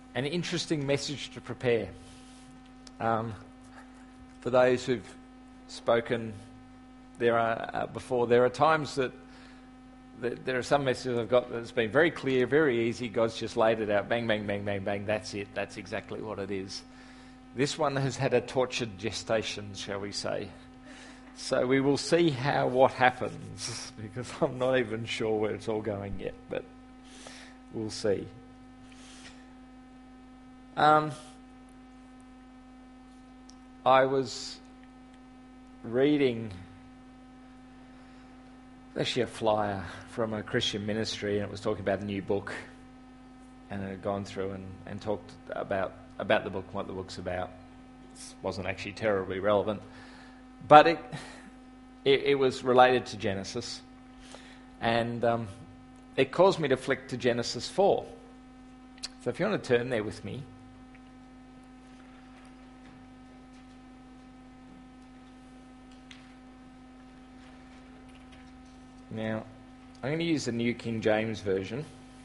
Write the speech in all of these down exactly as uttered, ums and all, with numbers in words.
an interesting message to prepare. Um, for those who've spoken there are uh, before, there are times that, that there are some messages I've got that's been very clear, very easy. God's just laid it out, bang, bang, bang, bang, bang. That's it. That's exactly what it is. This one has had a tortured gestation, shall we say. So we will see how what happens, because I'm not even sure where it's all going yet, but we'll see. Um, I was reading actually a flyer from a Christian ministry, and it was talking about a new book, and it had gone through and, and talked about, about the book, what the book's about. It wasn't actually terribly relevant, but it it, it was related to Genesis, and um, it caused me to flick to Genesis four. So if you want to turn there with me. Now, I'm going to use the New King James Version.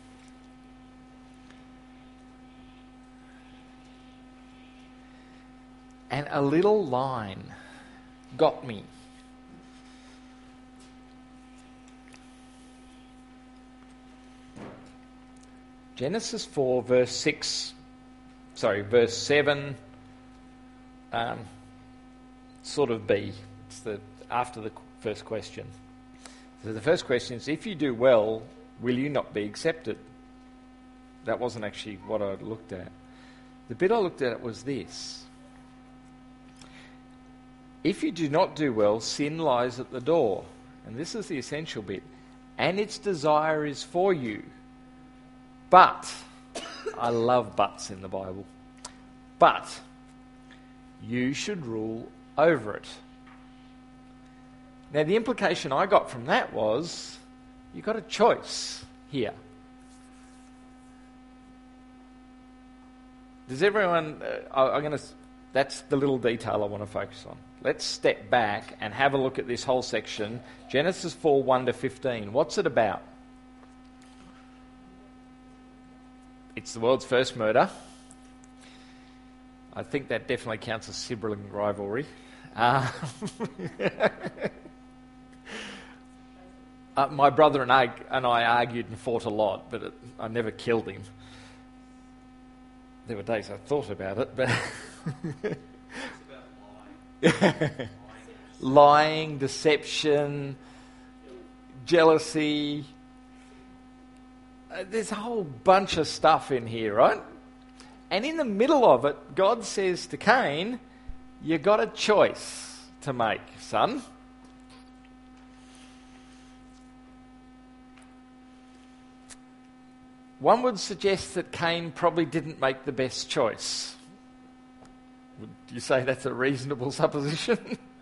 And a little line got me. Genesis four, verse six, sorry, verse seven, um, sort of B. It's the after the first question. So the first question is, if you do well, will you not be accepted? That wasn't actually what I looked at. The bit I looked at was this. If you do not do well, sin lies at the door. And this is the essential bit. And its desire is for you. But, I love buts in the Bible. But, you should rule over it. Now, the implication I got from that was, you got a choice here. Does everyone, uh, I'm going to, that's the little detail I want to focus on. Let's step back and have a look at this whole section. Genesis four, one to fifteen. What's it about? It's the world's first murder. I think that definitely counts as sibling rivalry. Uh, uh, my brother and I, and I argued and fought a lot, but it, I never killed him. There were days I thought about it, but... lying, deception, jealousy. Uh, there's a whole bunch of stuff in here, right? And in the middle of it, God says to Cain, you got a choice to make, son. One would suggest that Cain probably didn't make the best choice. Would you say that's a reasonable supposition?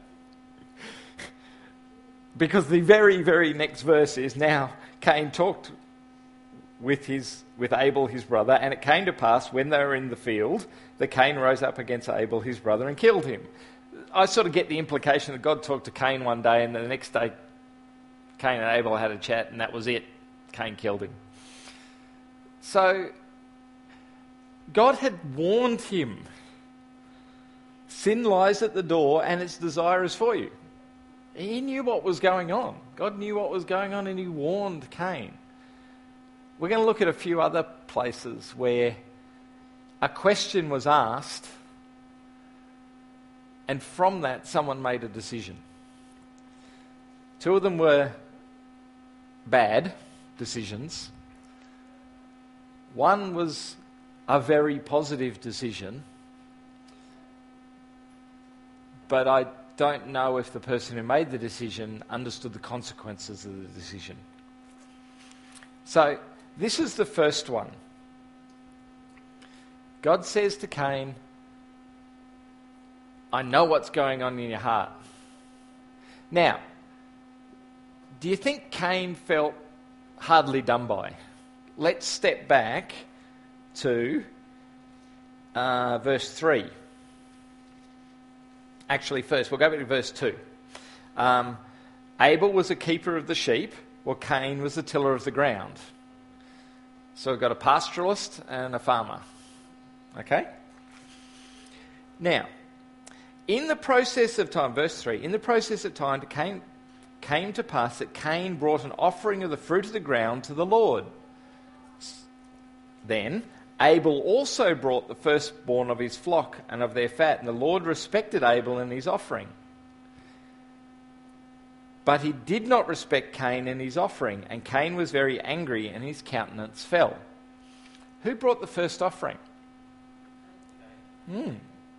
Because the very, very next verse is, now Cain talked with his with Abel his brother, and it came to pass when they were in the field that Cain rose up against Abel his brother and killed him. I sort of get the implication that God talked to Cain one day, and the next day Cain and Abel had a chat, and that was it. Cain killed him. So God had warned him. Sin lies at the door and its desire is for you. He knew what was going on. God knew what was going on, and he warned Cain. We're going to look at a few other places where a question was asked, and from that someone made a decision. Two of them were bad decisions. One was a very positive decision, but I don't know if the person who made the decision understood the consequences of the decision. So, this is the first one. God says to Cain, I know what's going on in your heart. Now, do you think Cain felt hardly done by? Let's step back to uh, verse three. Actually, first, we'll go back to verse two. Um, Abel was a keeper of the sheep, while Cain was a tiller of the ground. So we've got a pastoralist and a farmer. Okay? Now, in the process of time, verse three, in the process of time it came, came to pass that Cain brought an offering of the fruit of the ground to the Lord. Then Abel also brought the firstborn of his flock and of their fat, and the Lord respected Abel and his offering. But he did not respect Cain and his offering, and Cain was very angry, and his countenance fell. Who brought the first offering? Hmm.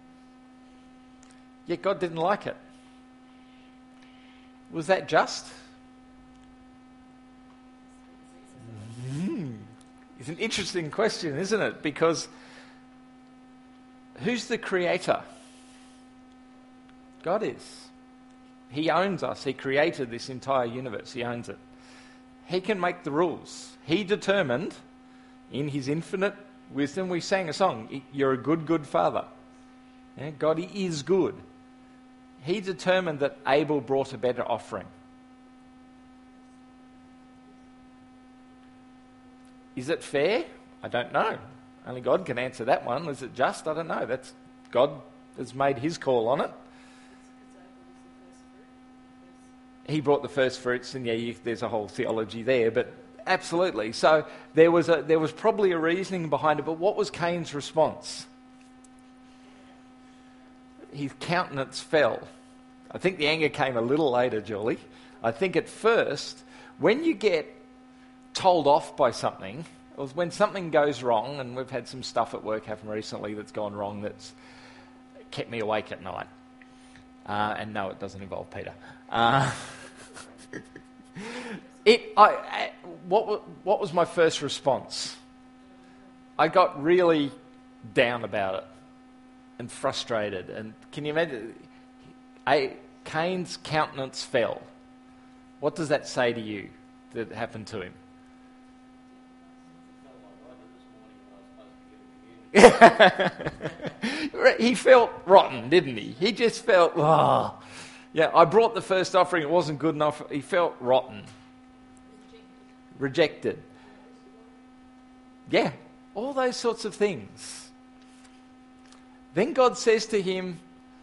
Yet God didn't like it. Was that just? Mm. It's an interesting question, isn't it? Because who's the creator? God is. He owns us. He created this entire universe. He owns it. He can make the rules. He determined, in his infinite wisdom, we sang a song, you're a good, good father. Yeah, God is good. He determined that Abel brought a better offering. Is it fair? I don't know. Only God can answer that one. Is it just? I don't know. That's God has made his call on it. He brought the first fruits, and yeah, you, there's a whole theology there, but absolutely. So there was a, there was probably a reasoning behind it, but what was Cain's response? His countenance fell. I think the anger came a little later, Julie. I think at first, when you get told off by something, or when something goes wrong, and we've had some stuff at work happen recently that's gone wrong that's kept me awake at night. Uh, and no, it doesn't involve Peter. Uh, it. I, I, what, what was my first response? I got really down about it and frustrated. And can you imagine? I, Cain's countenance fell. What does that say to you that happened to him? He felt rotten, didn't he? He just felt, oh, yeah, I brought the first offering, it wasn't good enough. He felt rotten. Rejected. Yeah, all those sorts of things. Then God says to him,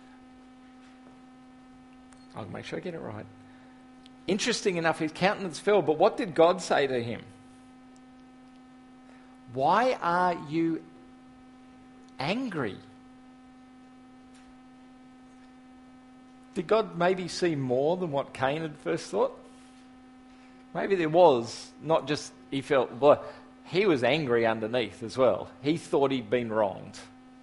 I'll make sure I get it right. Interesting enough, his countenance fell, but what did God say to him? Why are you angry? Did God maybe see more than what Cain had first thought? Maybe there was, not just he felt, well, he was angry underneath as well. He thought he'd been wronged.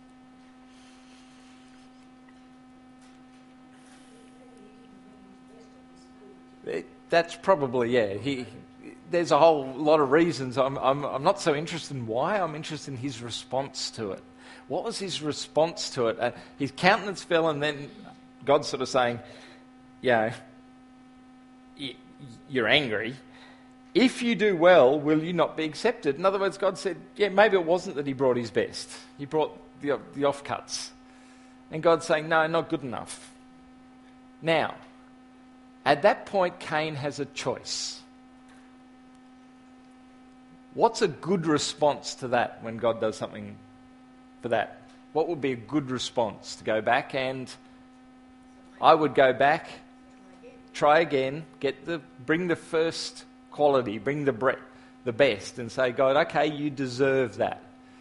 It, that's probably, yeah. He, there's a whole lot of reasons. I'm, I'm, I'm not so interested in why. I'm interested in his response to it. What was his response to it? Uh, his countenance fell, and then God's sort of saying, yeah, y- you're angry. If you do well, will you not be accepted? In other words, God said, yeah, maybe it wasn't that he brought his best. He brought the, the offcuts. And God's saying, no, not good enough. Now, at that point, Cain has a choice. What's a good response to that when God does something for that? What would be a good response? To go back and... I would go back, try again, get the, bring the first quality, bring the bre- the best, and say, God, okay, you deserve that.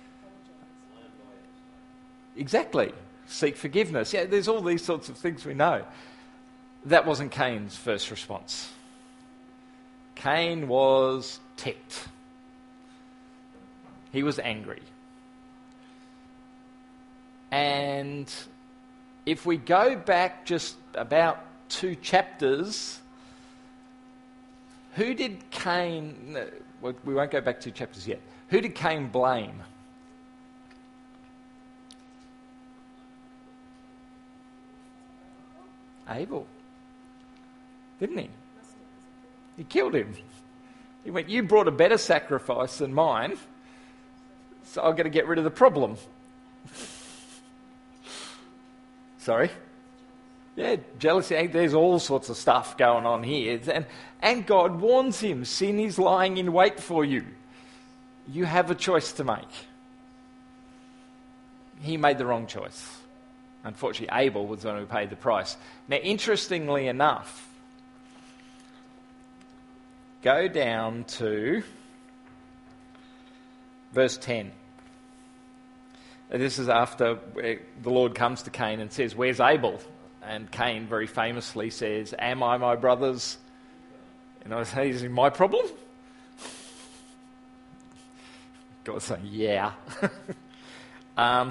Exactly. Seek forgiveness. Yeah, there's all these sorts of things we know. That wasn't Cain's first response. Cain was ticked. He was angry. And if we go back just about two chapters, who did Cain... No, we won't go back two chapters yet. Who did Cain blame? Abel. Didn't he? He killed him. He went, you brought a better sacrifice than mine, so I've got to get rid of the problem. Sorry? Yeah, jealousy. There's all sorts of stuff going on here. And, and God warns him, sin is lying in wait for you. You have a choice to make. he made the wrong choice. Unfortunately, Abel was the one who paid the price. Now, interestingly enough, go down to verse ten. This is after the Lord comes to Cain and says, "Where's Abel?" And Cain very famously says, "Am I my brother's?" And I say, "Is it my problem?" God saying, "Yeah." um,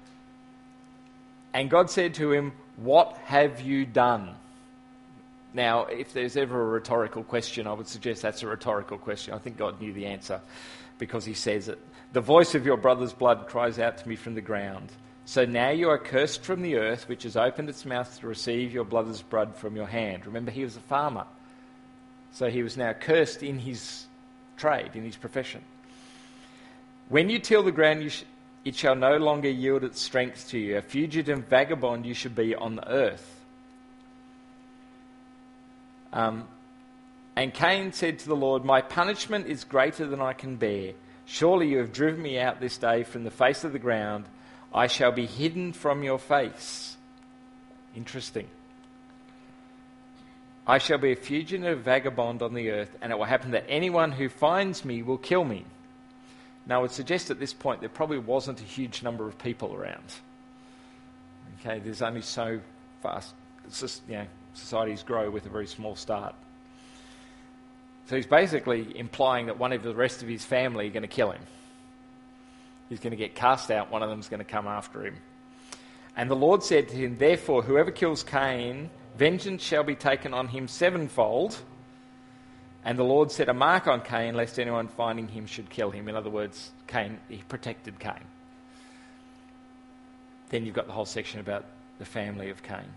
and God said to him, "What have you done?" Now, if there's ever a rhetorical question, I would suggest that's a rhetorical question. I think God knew the answer because he says it. "The voice of your brother's blood cries out to me from the ground. So now you are cursed from the earth, which has opened its mouth to receive your brother's blood from your hand." Remember, he was a farmer. So he was now cursed in his trade, in his profession. "When you till the ground, you sh- it shall no longer yield its strength to you. A fugitive vagabond you should be on the earth." Um, and Cain said to the Lord, "My punishment is greater than I can bear. Surely you have driven me out this day from the face of the ground. I shall be hidden from your face." Interesting. "I shall be a fugitive vagabond on the earth, and it will happen that anyone who finds me will kill me." Now, I would suggest at this point there probably wasn't a huge number of people around. Okay, there's only so fast. It's just, you know, societies grow with a very small start. So he's basically implying that one of the rest of his family are going to kill him. He's going to get cast out. One of them's going to come after him. And the Lord said to him, "Therefore, whoever kills Cain, vengeance shall be taken on him sevenfold." And the Lord set a mark on Cain, lest anyone finding him should kill him. In other words, Cain, he protected Cain. Then you've got the whole section about the family of Cain.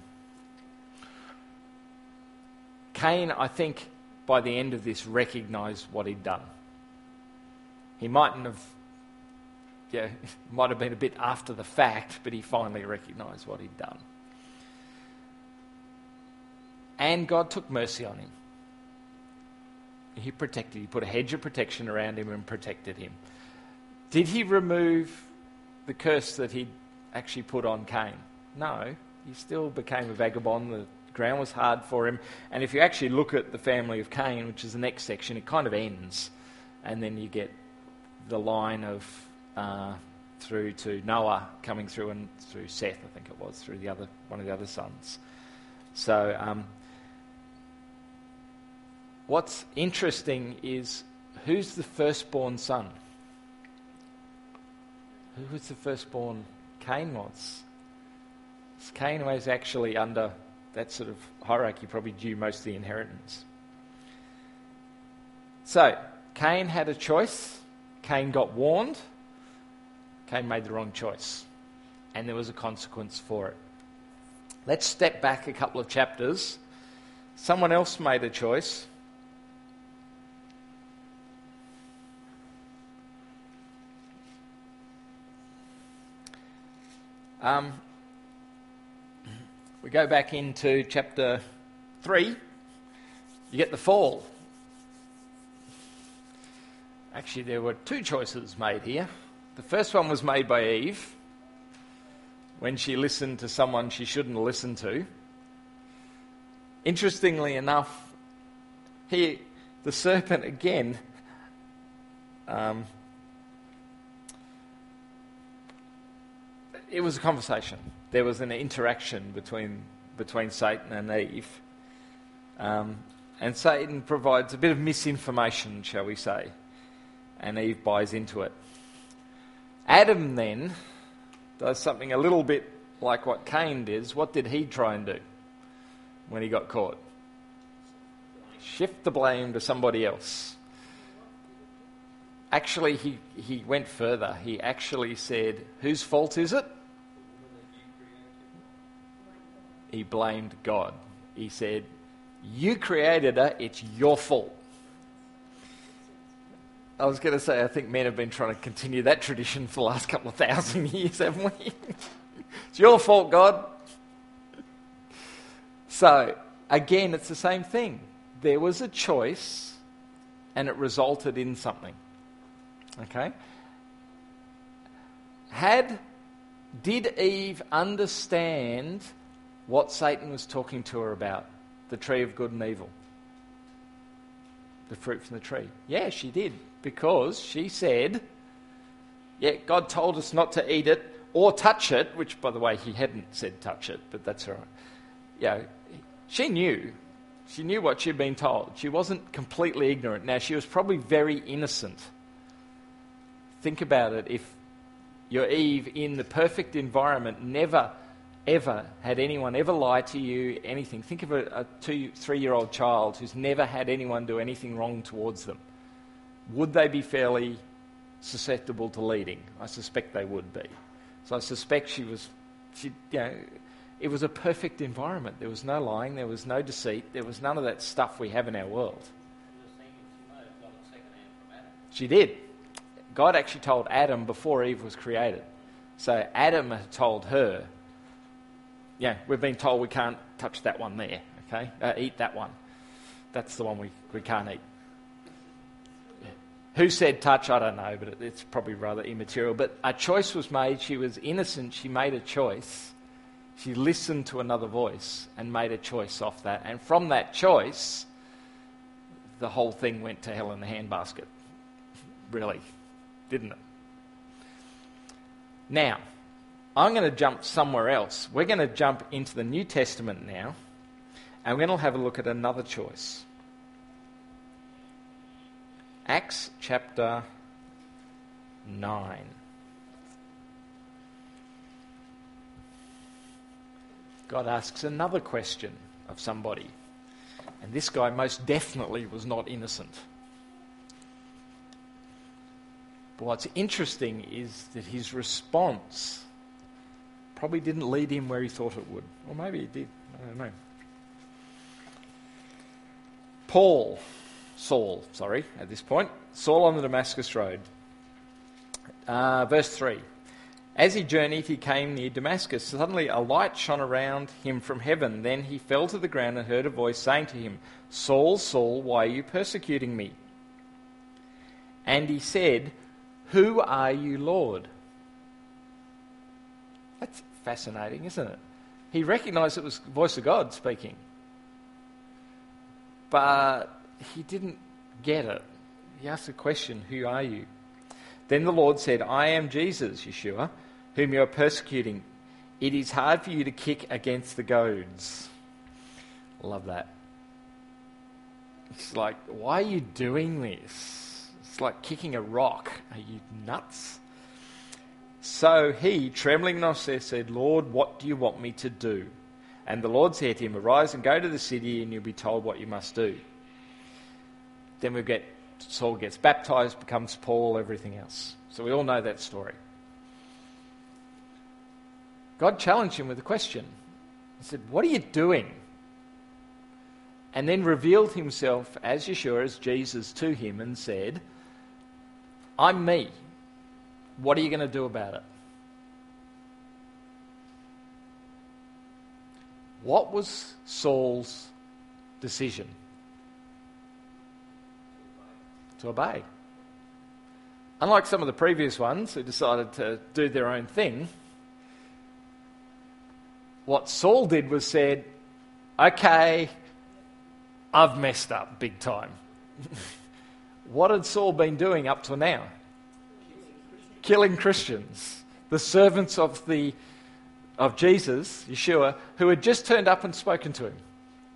Cain, I think, by the end of this, recognised what he'd done. He mightn't have, yeah, might have been a bit after the fact, but he finally recognised what he'd done. And God took mercy on him. He protected, he put a hedge of protection around him and protected him. Did he remove the curse that he'd actually put on Cain? No, he still became a vagabond. The ground was hard for him. And if you actually look at the family of Cain, which is the next section, it kind of ends. And then you get the line of uh, through to Noah coming through, and through Seth, I think it was, through the other one of the other sons. So um, what's interesting is, who's the firstborn son? Who was the firstborn? Cain was. Cain was actually under that sort of hierarchy, probably due most of the inheritance. So, Cain had a choice. Cain got warned. Cain made the wrong choice. And there was a consequence for it. Let's step back a couple of chapters. Someone else made a choice. Um, we go back into chapter three. You get the fall. Actually, there were two choices made here. The first one was made by Eve when she listened to someone she shouldn't listen to. Interestingly enough, he, the serpent again, um, it was a conversation. There was an interaction between between Satan and Eve. Um, and Satan provides a bit of misinformation, shall we say. And Eve buys into it. Adam then does something a little bit like what Cain did. What did he try and do when he got caught? Shift the blame to somebody else. Actually, he, he went further. He actually said, whose fault is it? He blamed God. He said, you created her, it's your fault. I was going to say, I think men have been trying to continue that tradition for the last couple of thousand years, haven't we? It's your fault, God. So, again, it's the same thing. There was a choice, and it resulted in something. Okay? Had Did Eve understand what Satan was talking to her about? The tree of good and evil. The fruit from the tree. Yeah, she did. Because she said, yeah, God told us not to eat it or touch it, which, by the way, he hadn't said touch it, but that's all right. Yeah, she knew. She knew what she'd been told. She wasn't completely ignorant. Now, she was probably very innocent. Think about it. If you're Eve in the perfect environment, never, ever had anyone ever lie to you, anything. Think of a, a two, three-year-old child who's never had anyone do anything wrong towards them. Would they be fairly susceptible to leading? I suspect they would be. So I suspect she was, she, you know, it was a perfect environment. There was no lying, there was no deceit, there was none of that stuff we have in our world. She did. God actually told Adam before Eve was created. So Adam had told her, yeah, we've been told we can't touch that one there, okay? Uh, eat that one. That's the one we, we can't eat. Who said touch? I don't know, but it, it's probably rather immaterial. But a choice was made. She was innocent. She made a choice. She listened to another voice and made a choice off that. And from that choice, the whole thing went to hell in a handbasket. Really, didn't it? Now, I'm going to jump somewhere else. We're going to jump into the New Testament now, and we're going to have a look at another choice. Acts chapter nine. God asks another question of somebody. And this guy most definitely was not innocent. But what's interesting is that his response probably didn't lead him where he thought it would. Or maybe it did. I don't know. Paul, Saul, sorry, at this point. Saul on the Damascus Road. Uh, verse three. As he journeyed, he came near Damascus. Suddenly a light shone around him from heaven. Then he fell to the ground and heard a voice saying to him, Saul, Saul, why are you persecuting me? And he said, Who are you, Lord? That's fascinating, isn't it? He recognised it was the voice of God speaking. But he didn't get it. He asked the question, Who are you? Then the Lord said, I am Jesus, Yeshua, whom you are persecuting. It is hard for you to kick against the goads. Love that. It's like, why are you doing this? It's like kicking a rock. Are you nuts? So he, trembling in awe, said, Lord, what do you want me to do? And the Lord said to him, Arise and go to the city, and you'll be told what you must do. Then we get Saul gets baptized, becomes Paul, everything else. So we all know that story. God challenged him with a question. He said, What are you doing? And then revealed himself as Yeshua, as Jesus, to him and said, I'm me. What are you going to do about it? What was Saul's decision? To obey. Unlike some of the previous ones who decided to do their own thing, what Saul did was said, okay, I've messed up big time. What had Saul been doing up to now? Killing Christians, the servants of the of Jesus, Yeshua, who had just turned up and spoken to him.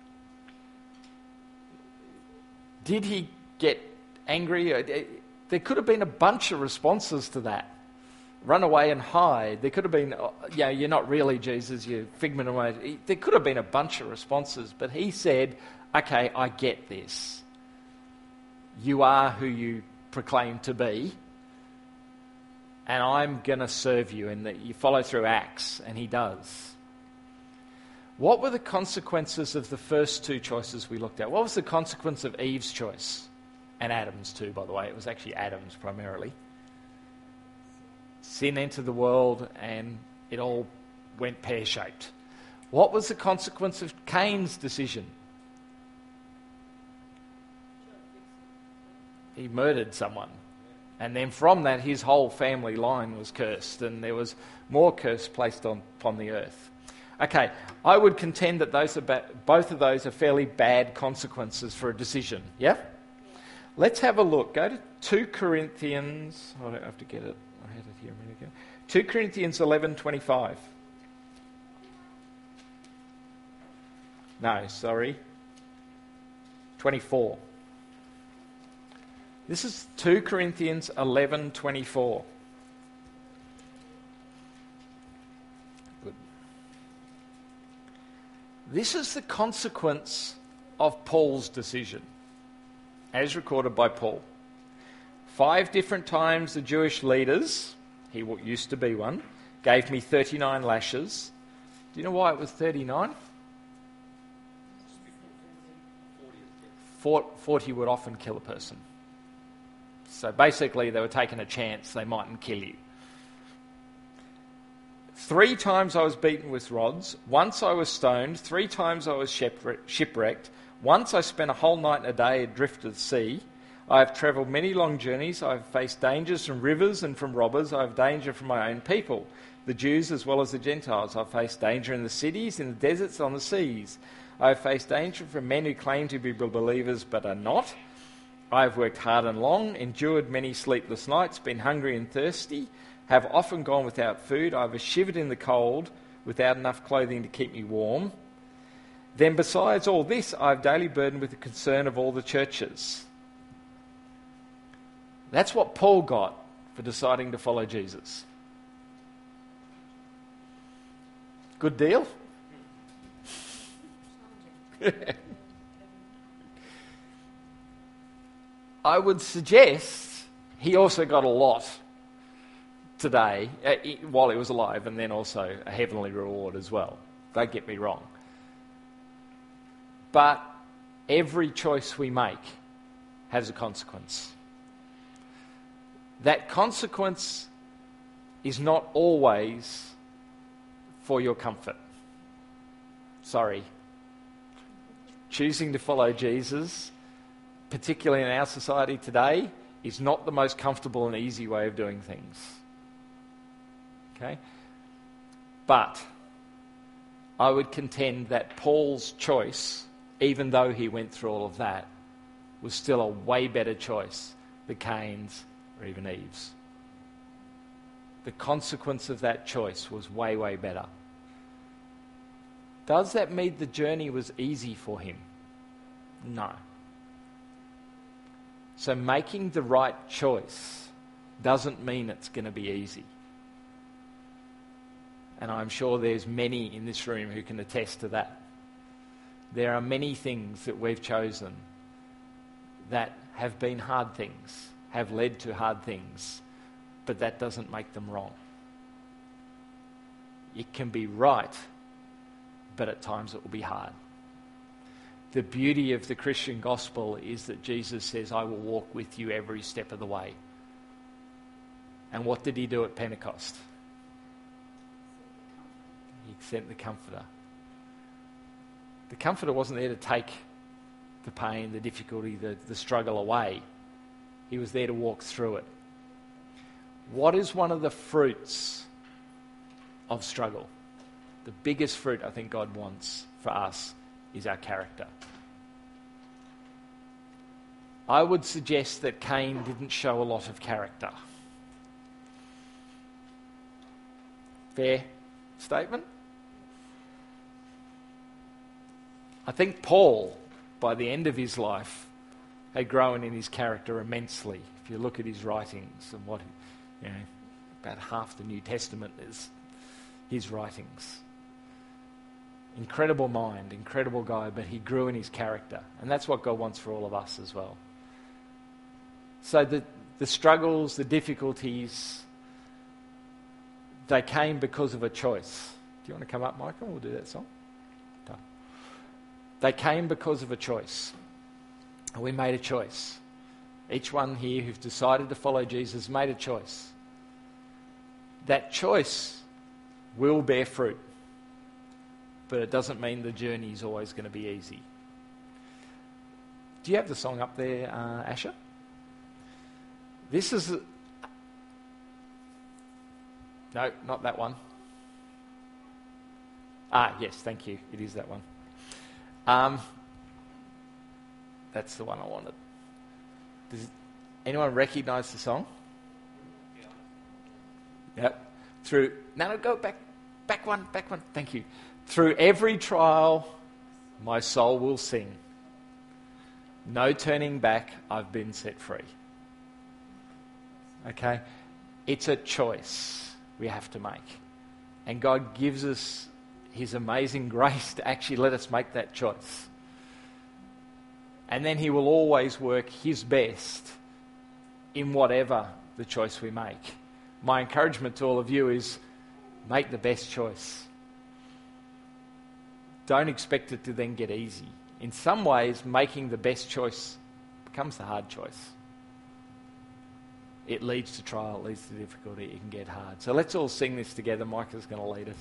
Did he get angry? There could have been a bunch of responses to that. Run away and hide. There could have been, yeah, you're not really Jesus, you're figment of my... There could have been a bunch of responses, but he said, okay, I get this. You are who you proclaim to be, and I'm going to serve you. And that you follow through Acts, and he does. What were the consequences of the first two choices we looked at? What was the consequence of Eve's choice? And Adam's too, by the way. It was actually Adam's primarily. Sin entered the world and it all went pear-shaped. What was the consequence of Cain's decision? He murdered someone. And then from that, his whole family line was cursed, and there was more curse placed on, upon the earth. Okay, I would contend that those are ba- both of those are fairly bad consequences for a decision. Yeah? Let's have a look. Go to two Corinthians. I don't have to get it. I had it here a minute ago. two Corinthians eleven twenty-five. No, sorry. twenty-four. This is two Corinthians eleven twenty-four. Good. This is the consequence of Paul's decision, as recorded by Paul. Five different times the Jewish leaders, he used to be one, gave me thirty-nine lashes. Do you know why it was thirty-nine? forty would often kill a person. So basically they were taking a chance they mightn't kill you. Three times I was beaten with rods. Once I was stoned. Three times I was shipwrecked. Once I spent a whole night and a day adrift at sea. I have travelled many long journeys. I have faced dangers from rivers and from robbers. I have danger from my own people, the Jews as well as the Gentiles. I have faced danger in the cities, in the deserts, on the seas. I have faced danger from men who claim to be believers but are not. I have worked hard and long, endured many sleepless nights, been hungry and thirsty, have often gone without food. I have shivered in the cold without enough clothing to keep me warm. Then besides all this, I have daily burdened with the concern of all the churches. That's what Paul got for deciding to follow Jesus. Good deal? I would suggest he also got a lot today uh, while he was alive, and then also a heavenly reward as well. Don't get me wrong. But every choice we make has a consequence. That consequence is not always for your comfort. Sorry. Choosing to follow Jesus, particularly in our society today, is not the most comfortable and easy way of doing things. Okay? But I would contend that Paul's choice, even though he went through all of that, was still a way better choice than Cain's or even Eve's. The consequence of that choice was way, way better. Does that mean the journey was easy for him? No. So making the right choice doesn't mean it's going to be easy. And I'm sure there's many in this room who can attest to that. There are many things that we've chosen that have been hard things, have led to hard things, but that doesn't make them wrong. It can be right, but at times it will be hard. The beauty of the Christian gospel is that Jesus says, I will walk with you every step of the way. And what did he do at Pentecost? He sent the Comforter. The Comforter wasn't there to take the pain, the difficulty, the, the struggle away. He was there to walk through it. What is one of the fruits of struggle? The biggest fruit I think God wants for us is our character. I would suggest that Cain didn't show a lot of character. Fair statement? I think Paul, by the end of his life, had grown in his character immensely. If you look at his writings and what, you know, about half the New Testament is his writings. Incredible mind, incredible guy, but he grew in his character. And that's what God wants for all of us as well. So the, the struggles, the difficulties, they came because of a choice. Do you want to come up, Michael? We'll do that song. No. They came because of a choice. And we made a choice. Each one here who've decided to follow Jesus made a choice. That choice will bear fruit. But it doesn't mean the journey is always going to be easy. Do you have the song up there, uh, Asher? This is... No, not that one. Ah, yes, thank you. It is that one. Um, that's the one I wanted. Does anyone recognise the song? Yep. Through... No, no, go back. Back one, back one. Thank you. Through every trial, my soul will sing. No turning back, I've been set free. Okay? It's a choice we have to make. And God gives us his amazing grace to actually let us make that choice. And then he will always work his best in whatever the choice we make. My encouragement to all of you is make the best choice. Don't expect it to then get easy. In some ways, making the best choice becomes the hard choice. It leads to trial, it leads to difficulty, it can get hard. So let's all sing this together. Micah's going to lead us.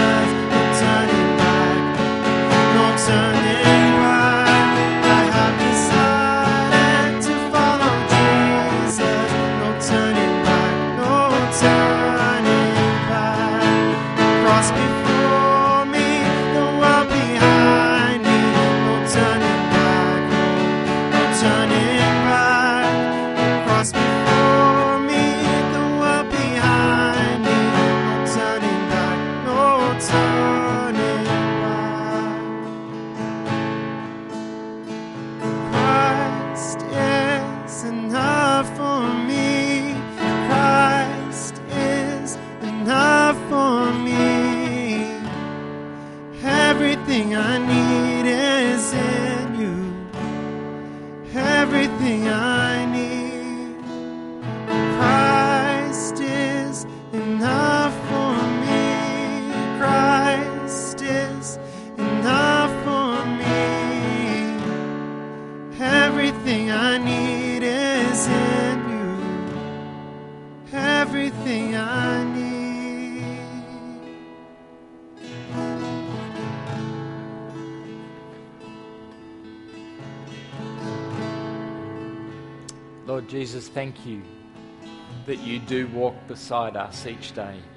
Turning back, I have everything I need. Christ is enough for me. Christ is enough for me. Everything I need is in you. Everything I need. Lord Jesus, thank you that you do walk beside us each day.